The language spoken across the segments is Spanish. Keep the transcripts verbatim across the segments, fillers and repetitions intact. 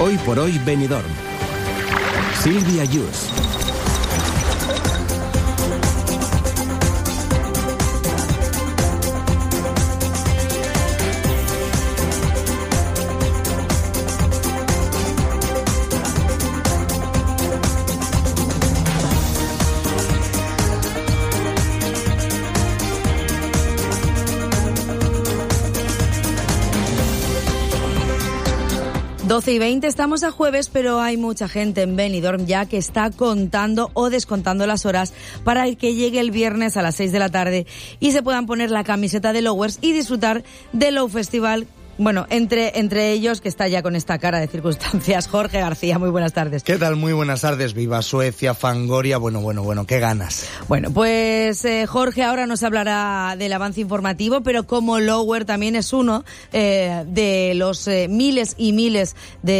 Hoy por hoy Benidorm. Silvia Yus. doce y veinte, estamos a jueves, pero hay mucha gente en Benidorm ya que está contando o descontando las horas para que llegue el viernes a las seis de la tarde y se puedan poner la camiseta de Lowers y disfrutar del Low Festival. Bueno, entre entre ellos, que está ya con esta cara de circunstancias, Jorge García, muy buenas tardes. ¿Qué tal? Muy buenas tardes, viva Suecia, Fangoria, bueno, bueno, bueno, qué ganas. Bueno, pues eh, Jorge ahora nos hablará del avance informativo, pero como Lower también es uno eh, de los eh, miles y miles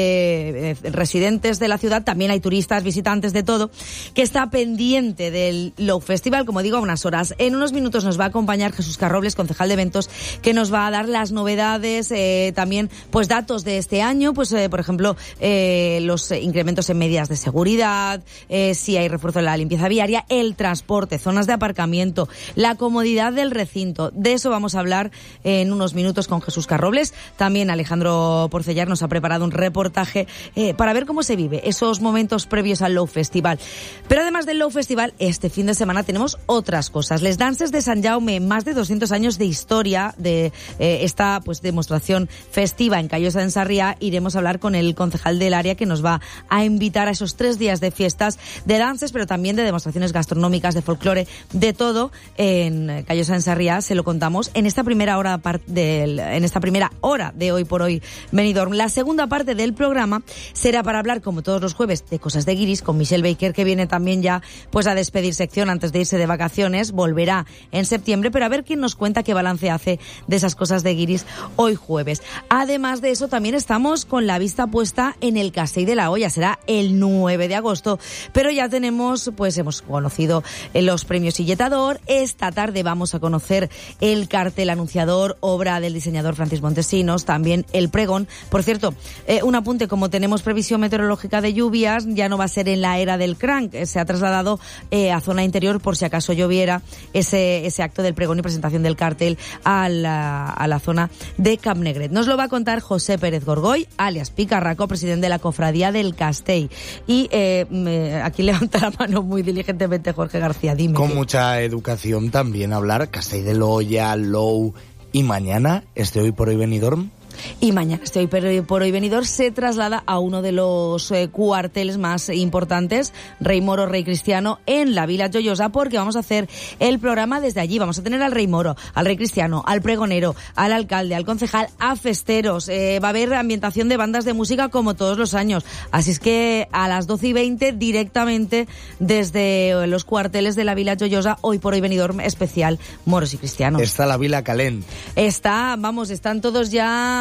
de eh, residentes de la ciudad, también hay turistas, visitantes, de todo, que está pendiente del Low Festival, como digo, a unas horas. En unos minutos nos va a acompañar Jesús Carrobles, concejal de eventos, que nos va a dar las novedades, eh, Eh, también pues datos de este año, pues eh, por ejemplo eh, los incrementos en medidas de seguridad, eh, si hay refuerzo en la limpieza viaria, el transporte, zonas de aparcamiento, la comodidad del recinto. De eso vamos a hablar en unos minutos con Jesús Carrobles. También Alejandro Porcellar nos ha preparado un reportaje eh, para ver cómo se vive esos momentos previos al Low Festival. Pero además del Low Festival, este fin de semana tenemos otras cosas. Les Danses de Sant Jaume, más de doscientos años de historia de eh, esta pues demostración festiva en Callosa d'en Sarrià. Iremos a hablar con el concejal del área que nos va a invitar a esos tres días de fiestas, de dances, pero también de demostraciones gastronómicas, de folclore, de todo en Callosa d'en Sarrià. Se lo contamos en esta primera hora del, en esta primera hora de Hoy por Hoy Benidorm. La segunda parte del programa será para hablar, como todos los jueves, de cosas de guiris con Michelle Baker, que viene también ya pues a despedir sección antes de irse de vacaciones. Volverá en septiembre, pero a ver quién nos cuenta qué balance hace de esas cosas de guiris hoy jueves. Además de eso, también estamos con la vista puesta en el Castell de la Hoya. Será el nueve de agosto, pero ya tenemos, pues hemos conocido los premios Silletador. Esta tarde vamos a conocer el cartel anunciador, obra del diseñador Francis Montesinos, también el pregón. Por cierto, eh, un apunte, como tenemos previsión meteorológica de lluvias, ya no va a ser en la era del Cranc, se ha trasladado eh, a zona interior por si acaso lloviera ese, ese acto del pregón y presentación del cartel a la, a la zona de Camp Negret. Nos lo va a contar José Pérez Gorgoy, alias Picarraco, presidente de la Cofradía del Castell. Y eh, me, aquí levanta la mano muy diligentemente Jorge García, dime. Con que... mucha educación también hablar Castell de la Hoya, Low, y mañana, este Hoy por Hoy Benidorm. Y mañana, este Hoy por Hoy Benidorm se traslada a uno de los eh, cuarteles más importantes, Rei Moro, Rei Cristiano, en la Vila Joiosa, porque vamos a hacer el programa desde allí. Vamos a tener al Rei Moro, al Rei Cristiano, al pregonero, al alcalde, al concejal, a festeros. Eh, va a haber ambientación de bandas de música como todos los años. Así es que a las doce y veinte, directamente desde los cuarteles de la Vila Joiosa, Hoy por Hoy Benidorm especial Moros y Cristianos. Está la Vila Calent. Está, vamos, están todos ya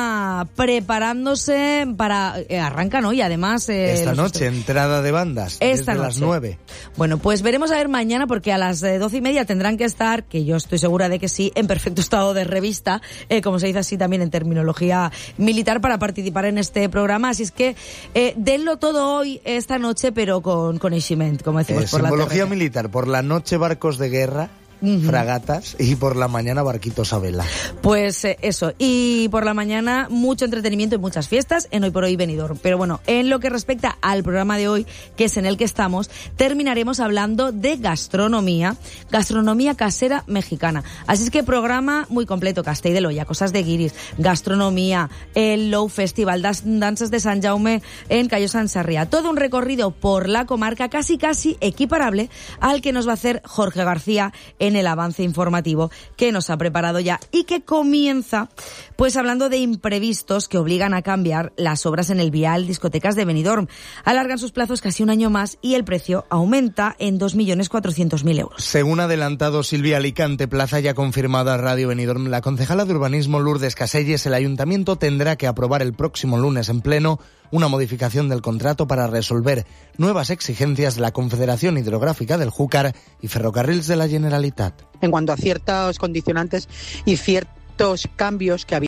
preparándose para... Eh, arrancan hoy, además... Eh, Esta los noche, est- entrada de bandas, Esta desde noche. las nueve. Bueno, pues veremos a ver mañana, porque a las eh, doce y media tendrán que estar, que yo estoy segura de que sí, en perfecto estado de revista, eh, como se dice así también en terminología militar, para participar en este programa. Así es que eh, denlo todo hoy, esta noche, pero con conocimiento, como decimos Eh, por la simbología terreta. militar, por la noche barcos de guerra, uh-huh, fragatas, y por la mañana barquitos a vela. Pues eh, eso, y por la mañana mucho entretenimiento y muchas fiestas en Hoy por Hoy Benidorm. Pero bueno, en lo que respecta al programa de hoy, que es en el que estamos, terminaremos hablando de gastronomía, gastronomía casera mexicana. Así es que programa muy completo, Castell de la Hoya, cosas de guiris, gastronomía, el Low Festival, das, danzas de Sant Jaume en Callosa d'en Sarrià. Todo un recorrido por la comarca casi casi equiparable al que nos va a hacer Jorge García en el avance informativo que nos ha preparado ya, y que comienza pues hablando de imprevistos que obligan a cambiar las obras en el vial Discotecas de Benidorm. Alargan sus plazos casi un año más y el precio aumenta en dos millones cuatrocientos mil euros. Según ha adelantado Silvia Alicante, plaza ya confirmada a Radio Benidorm, la concejala de Urbanismo Lourdes Caselles, el ayuntamiento tendrá que aprobar el próximo lunes en pleno una modificación del contrato para resolver nuevas exigencias de la Confederación Hidrográfica del Júcar y Ferrocarrils de la Generalitat. En cuanto a ciertos condicionantes y ciertos cambios que había